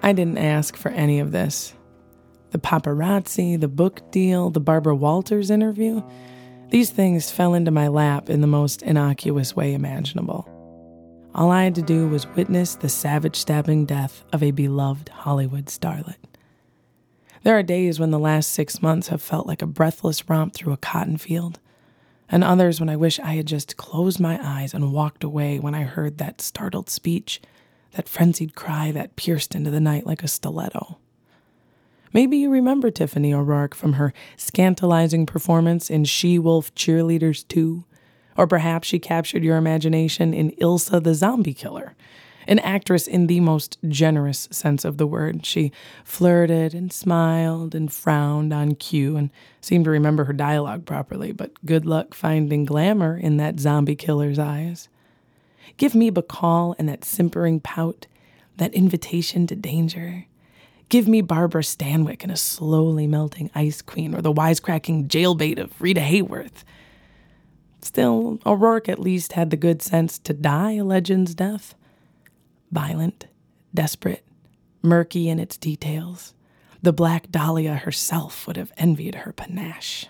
I didn't ask for any of this. The paparazzi, the book deal, the Barbara Walters interview, these things fell into my lap in the most innocuous way imaginable. All I had to do was witness the savage stabbing death of a beloved Hollywood starlet. There are days when the last 6 months have felt like a breathless romp through a cotton field, and others when I wish I had just closed my eyes and walked away when I heard that startled speech, that frenzied cry that pierced into the night like a stiletto. Maybe you remember Tiffany O'Rourke from her scandalizing performance in She-Wolf Cheerleaders 2, or perhaps she captured your imagination in Ilsa the Zombie Killer, an actress in the most generous sense of the word. She flirted and smiled and frowned on cue and seemed to remember her dialogue properly, but good luck finding glamour in that zombie killer's eyes. Give me Bacall and that simpering pout, that invitation to danger. Give me Barbara Stanwyck and a slowly melting ice queen, or the wisecracking jailbait of Rita Hayworth. Still, O'Rourke at least had the good sense to die a legend's death. Violent, desperate, murky in its details. The Black Dahlia herself would have envied her panache.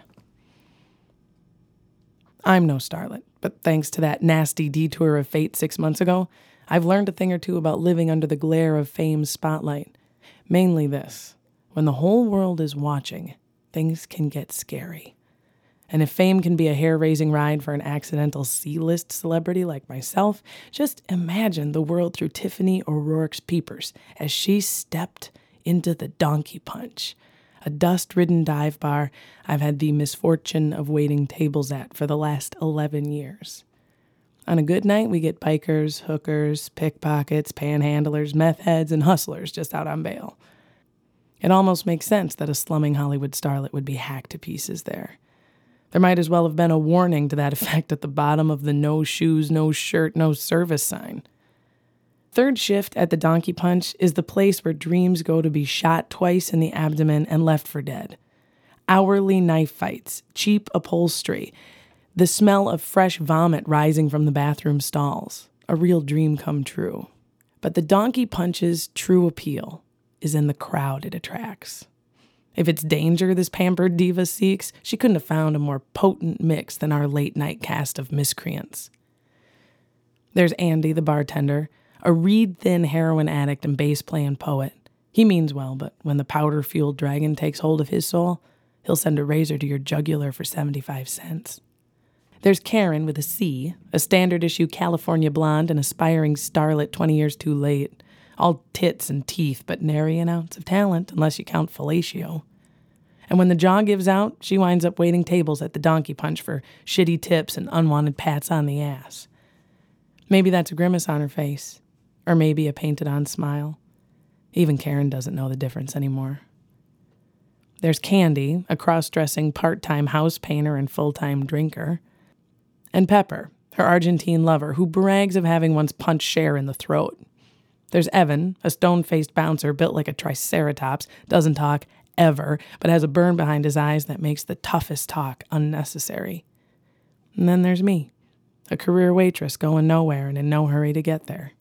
I'm no starlet, but thanks to that nasty detour of fate 6 months ago, I've learned a thing or two about living under the glare of fame's spotlight. Mainly this: when the whole world is watching, things can get scary. And if fame can be a hair-raising ride for an accidental C-list celebrity like myself, just imagine the world through Tiffany O'Rourke's peepers as she stepped into the Donkey Punch, a dust-ridden dive bar I've had the misfortune of waiting tables at for the last 11 years. On a good night, we get bikers, hookers, pickpockets, panhandlers, meth heads, and hustlers just out on bail. It almost makes sense that a slumming Hollywood starlet would be hacked to pieces there. There might as well have been a warning to that effect at the bottom of the no shoes, no shirt, no service sign. Third shift at the Donkey Punch is the place where dreams go to be shot twice in the abdomen and left for dead. Hourly knife fights, cheap upholstery, the smell of fresh vomit rising from the bathroom stalls. A real dream come true. But the Donkey Punch's true appeal is in the crowd it attracts. If it's danger this pampered diva seeks, she couldn't have found a more potent mix than our late-night cast of miscreants. There's Andy, the bartender, a reed-thin heroin addict and bass-playing poet. He means well, but when the powder-fueled dragon takes hold of his soul, he'll send a razor to your jugular for 75 cents. There's Karen with a C, a standard-issue California blonde and aspiring starlet 20 years too late. All tits and teeth, but nary an ounce of talent, unless you count fellatio. And when the jaw gives out, she winds up waiting tables at the Donkey Punch for shitty tips and unwanted pats on the ass. Maybe that's a grimace on her face, or maybe a painted-on smile. Even Karen doesn't know the difference anymore. There's Candy, a cross-dressing part-time house painter and full-time drinker. And Pepper, her Argentine lover, who brags of having once punched Cher in the throat. There's Evan, a stone-faced bouncer built like a triceratops, doesn't talk ever, but has a burn behind his eyes that makes the toughest talk unnecessary. And then there's me, a career waitress going nowhere and in no hurry to get there.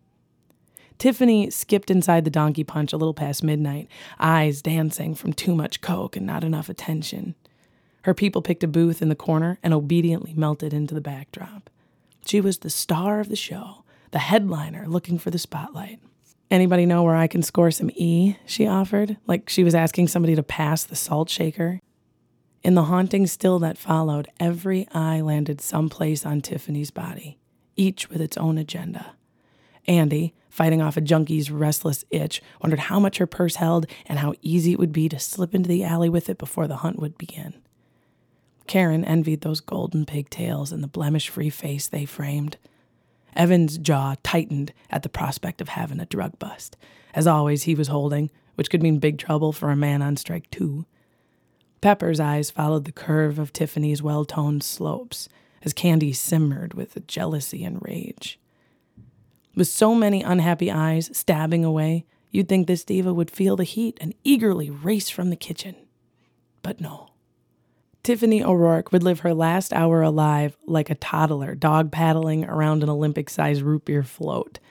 Tiffany skipped inside the Donkey Punch a little past midnight, eyes dancing from too much coke and not enough attention. Her people picked a booth in the corner and obediently melted into the backdrop. She was the star of the show, the headliner looking for the spotlight. Anybody know where I can score some E? She offered, like she was asking somebody to pass the salt shaker. In the haunting still that followed, every eye landed someplace on Tiffany's body, each with its own agenda. Andy, fighting off a junkie's restless itch, wondered how much her purse held and how easy it would be to slip into the alley with it before the hunt would begin. Karen envied those golden pigtails and the blemish-free face they framed. Evan's jaw tightened at the prospect of having a drug bust. As always, he was holding, which could mean big trouble for a man on strike 2. Pepper's eyes followed the curve of Tiffany's well-toned slopes as Candy simmered with jealousy and rage. With so many unhappy eyes stabbing away, you'd think this diva would feel the heat and eagerly race from the kitchen. But no. Tiffany O'Rourke would live her last hour alive like a toddler dog paddling around an Olympic-sized root beer float.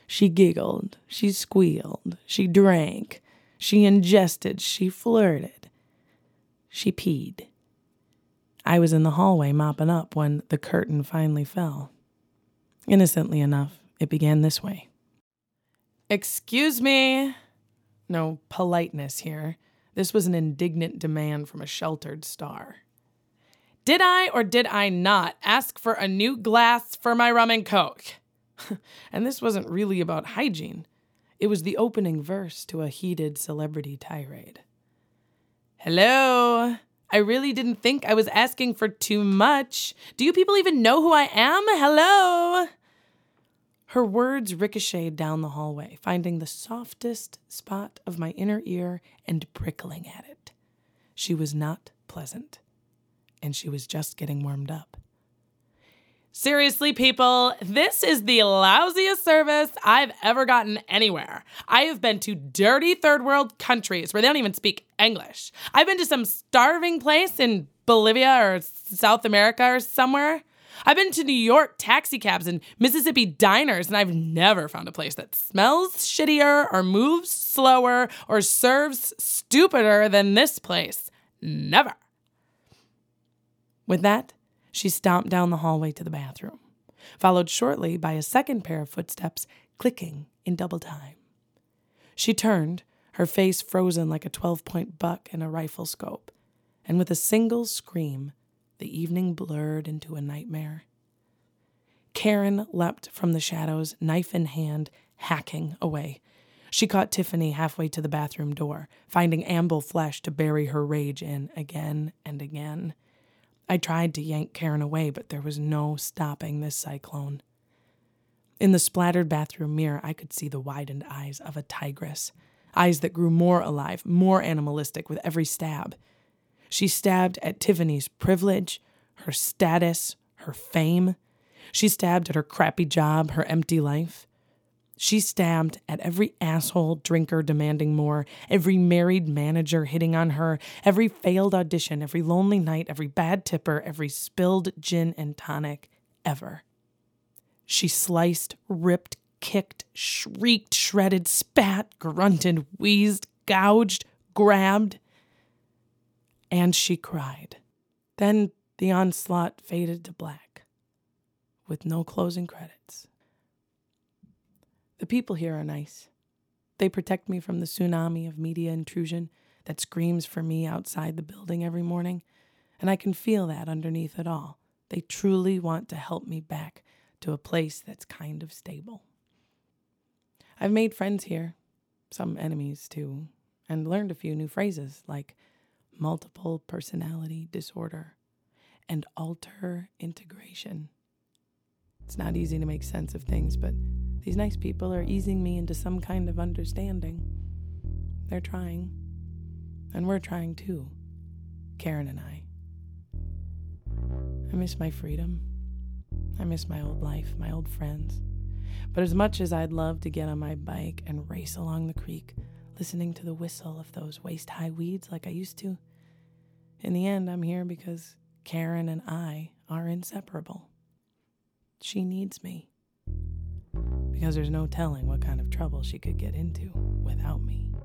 She giggled, she squealed, she drank, she ingested, she flirted, she peed. I was in the hallway mopping up when the curtain finally fell. Innocently enough, it began this way. "Excuse me." No politeness here. This was an indignant demand from a sheltered star. "Did I or did I not ask for a new glass for my rum and coke?" And this wasn't really about hygiene. It was the opening verse to a heated celebrity tirade. "Hello? I really didn't think I was asking for too much. Do you people even know who I am? Hello?" Her words ricocheted down the hallway, finding the softest spot of my inner ear and prickling at it. She was not pleasant, and she was just getting warmed up. "Seriously, people, this is the lousiest service I've ever gotten anywhere. I have been to dirty third world countries where they don't even speak English. I've been to some starving place in Bolivia or South America or somewhere. I've been to New York taxi cabs and Mississippi diners, and I've never found a place that smells shittier or moves slower or serves stupider than this place. Never." With that, she stomped down the hallway to the bathroom, followed shortly by a second pair of footsteps clicking in double time. She turned, her face frozen like a 12-point buck in a rifle scope, and with a single scream, the evening blurred into a nightmare. Karen leapt from the shadows, knife in hand, hacking away. She caught Tiffany halfway to the bathroom door, finding ample flesh to bury her rage in again and again. I tried to yank Karen away, but there was no stopping this cyclone. In the splattered bathroom mirror, I could see the widened eyes of a tigress, eyes that grew more alive, more animalistic with every stab. She stabbed at Tiffany's privilege, her status, her fame. She stabbed at her crappy job, her empty life. She stabbed at every asshole drinker demanding more, every married manager hitting on her, every failed audition, every lonely night, every bad tipper, every spilled gin and tonic ever. She sliced, ripped, kicked, shrieked, shredded, spat, grunted, wheezed, gouged, grabbed, and she cried. Then the onslaught faded to black, with no closing credits. The people here are nice. They protect me from the tsunami of media intrusion that screams for me outside the building every morning, and I can feel that underneath it all. They truly want to help me back to a place that's kind of stable. I've made friends here, some enemies too, and learned a few new phrases like multiple personality disorder and alter integration. It's not easy to make sense of things, but these nice people are easing me into some kind of understanding. They're trying, and we're trying too, Karen and I. I miss my freedom. I miss my old life, my old friends. But as much as I'd love to get on my bike and race along the creek, listening to the whistle of those waist-high weeds like I used to, in the end, I'm here because Karen and I are inseparable. She needs me, because there's no telling what kind of trouble she could get into without me.